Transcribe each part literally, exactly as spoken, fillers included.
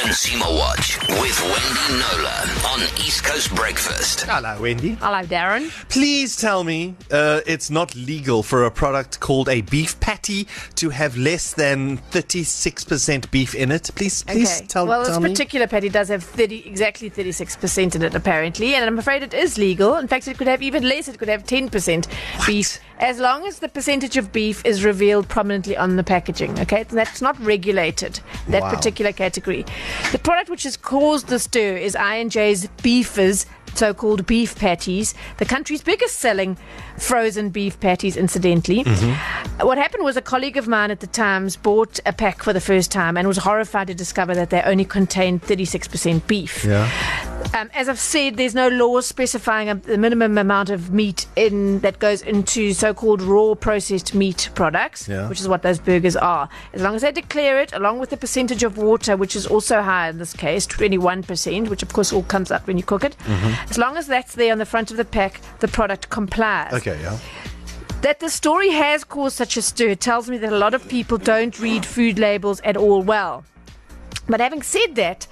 Consumer Watch with Wendy Knowler on East Coast Breakfast. Hello, Wendy. Hello, Darren. Please tell me uh, it's not legal for a product called a beef patty to have less than thirty-six percent beef in it. Please, please Okay. tell, well, tell this me. particular patty does have thirty, exactly thirty-six percent in it, apparently, and I'm afraid it is legal. In fact, it could have even less. It could have ten percent beef, as long as the percentage of beef is revealed prominently on the packaging. Okay, that's not regulated, that Wow. particular category. The product which has caused the stir is I and J's Beefers, so-called beef patties, the country's biggest selling frozen beef patties, incidentally. Mm-hmm. What happened was a colleague of mine at the Times bought a pack for the first time and was horrified to discover that they only contained thirty-six percent beef. Yeah. Um, as I've said, there's no law specifying a, the minimum amount of meat in that goes into so-called raw processed meat products, Yeah. which is what those burgers are. As long as they declare it, along with the percentage of water, which is also high in this case, twenty-one percent, which of course all comes out when you cook it. Mm-hmm. As long as that's there on the front of the pack, the product complies. Okay, yeah. That the story has caused such a stir tells me that a lot of people don't read food labels at all well. But having said that,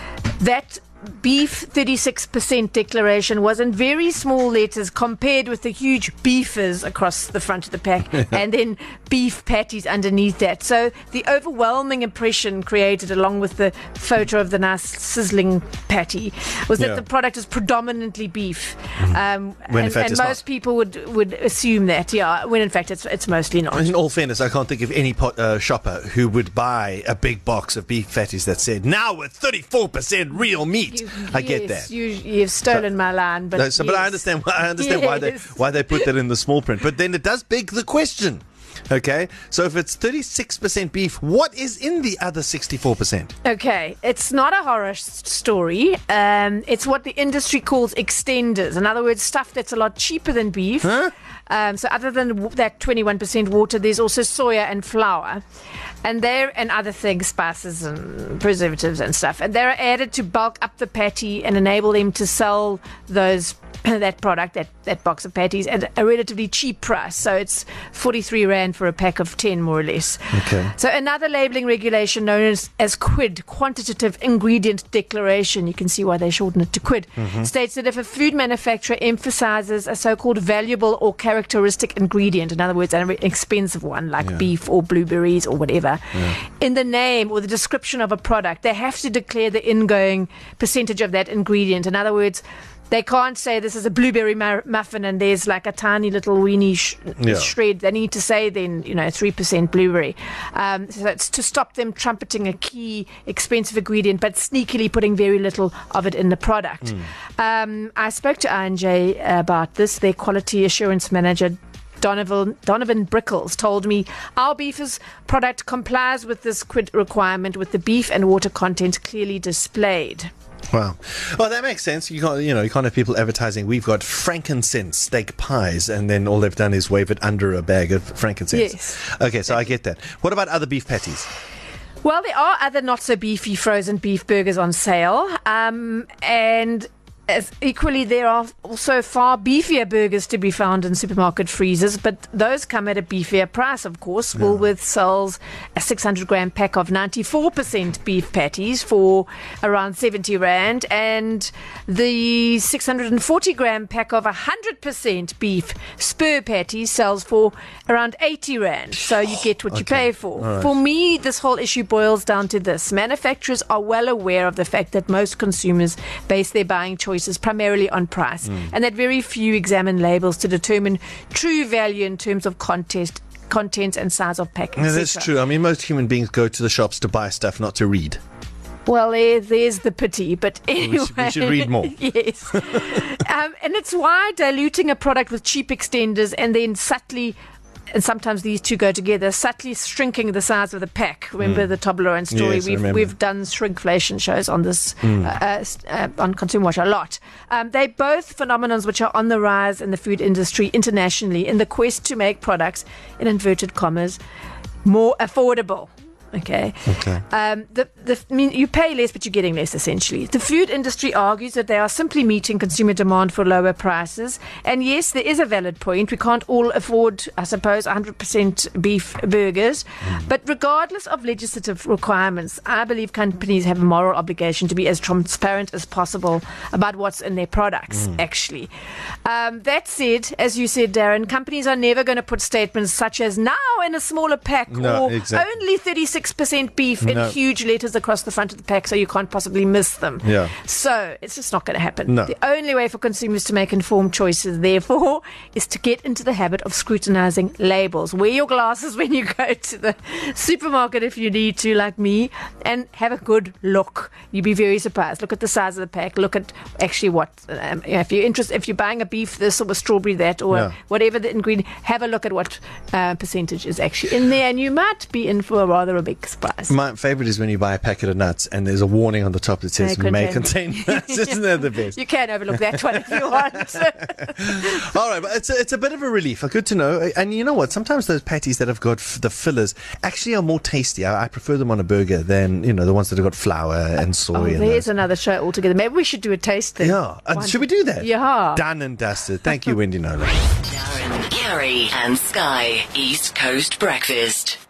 that beef thirty-six percent declaration was in very small letters compared with the huge beefers across the front of the pack and then beef patties underneath that. So the overwhelming impression created, along with the photo of the nice sizzling patty, was that Yeah. the product is predominantly beef. Um, When in and fact and it's most not. people would, would assume that, yeah, when in fact it's, it's mostly not. In all fairness, I can't think of any pot, uh, shopper who would buy a big box of beef patties that said, now with thirty-four percent real meat. You- I get yes, that. You, you've stolen my line, but No, so, but I yes. understand. I understand why they Yes. why they put that in the small print. But then it does beg the question. Okay, so if it's thirty-six percent beef, what is in the other sixty-four percent? Okay, it's not a horror s- story. Um, it's what the industry calls extenders. In other words, stuff that's a lot cheaper than beef. Huh? Um, so other than w- that twenty-one percent water, there's also soya and flour. And they're, and other things, spices and preservatives and stuff. And they're added to bulk up the patty and enable them to sell those that product, that, that box of patties, at a relatively cheap price. So it's forty-three rand for a pack of ten, more or less. Okay. So another labelling regulation known as, as QUID, Quantitative Ingredient Declaration, you can see why they shorten it to QUID, mm-hmm. states that if a food manufacturer emphasizes a so-called valuable or characteristic ingredient, in other words, an expensive one like Yeah. beef or blueberries or whatever, Yeah. in the name or the description of a product, they have to declare the ingoing percentage of that ingredient. In other words, they can't say this is a blueberry mu- muffin and there's like a tiny little weeny sh- Yeah. shred. They need to say then, you know, three percent blueberry. Um, so it's to stop them trumpeting a key expensive ingredient but sneakily putting very little of it in the product. Mm. Um, I spoke to I and J about this, their quality assurance manager, Donovan, Donovan Brickles, told me our beefers product complies with this QUID requirement with the beef and water content clearly displayed. Wow. Well, that makes sense. You can't, you know, you can't have people advertising. We've got frankincense steak pies, and then all they've done is wave it under a bag of frankincense. Yes. Okay, so I get that. What about other beef patties? Well, there are other not so beefy frozen beef burgers on sale, um, and as equally there are also far beefier burgers to be found in supermarket freezers, but those come at a beefier price, of course. Yeah. Woolworths sells a six hundred gram pack of ninety-four percent beef patties for around seventy rand, and the six hundred forty gram pack of one hundred percent beef spur patties sells for around eighty rand. So you get what okay. you pay for. Right. For me, this whole issue boils down to this. Manufacturers are well aware of the fact that most consumers base their buying choices primarily on price, mm. and that very few examine labels to determine true value in terms of contest, content and size of packaging. Yeah, that's true. I mean, most human beings go to the shops to buy stuff, not to read. Well, there, there's the pity, but anyway. We should, we should read more. Yes. um, and it's why diluting a product with cheap extenders and then subtly, and sometimes these two go together, subtly shrinking the size of the pack. Remember mm. the Toblerone story? Yes, we've we've done shrinkflation shows on this mm. uh, uh, on Consumer Watch a lot. Um, they're both phenomenons which are on the rise in the food industry internationally in the quest to make products, in inverted commas, more affordable. Okay. Okay. Um, the, the, I mean, you pay less, but you're getting less, essentially. The food industry argues that they are simply meeting consumer demand for lower prices. And yes, there is a valid point. We can't all afford, I suppose, one hundred percent beef burgers. Mm. But regardless of legislative requirements, I believe companies have a moral obligation to be as transparent as possible about what's in their products, mm. actually. Um, that said, as you said, Darren, companies are never going to put statements such as now in a smaller pack no, or exactly. only thirty-six percent beef in no. huge letters across the front of the pack so you can't possibly miss them. Yeah. So it's just not going to happen. No. The only way for consumers to make informed choices, therefore, is to get into the habit of scrutinizing labels. Wear your glasses when you go to the supermarket if you need to, like me, and have a good look. You'll be very surprised. Look at the size of the pack. Look at actually what, um, if you're interested, if you're buying a beef this or a strawberry that or Yeah. whatever the ingredient, have a look at what uh, percentage is actually in there, and you might be in for a rather a big surprise. My favorite is when you buy a packet of nuts and there's a warning on the top that says May may contain- contain nuts. Isn't that the best? You can overlook that one if you want. All right, but it's a, it's a bit of a relief. Good to know. And you know what? Sometimes those patties that have got f- the fillers actually are more tasty. I, I prefer them on a burger than, you know, the ones that have got flour and soy. Oh, and there's those. another show altogether. Maybe we should do a tasting. Yeah. Uh, One- should we do that? Yeah. Done and dusted. Thank you, Wendy Nolan. Darren, Gary, and Sky, East Coast Breakfast.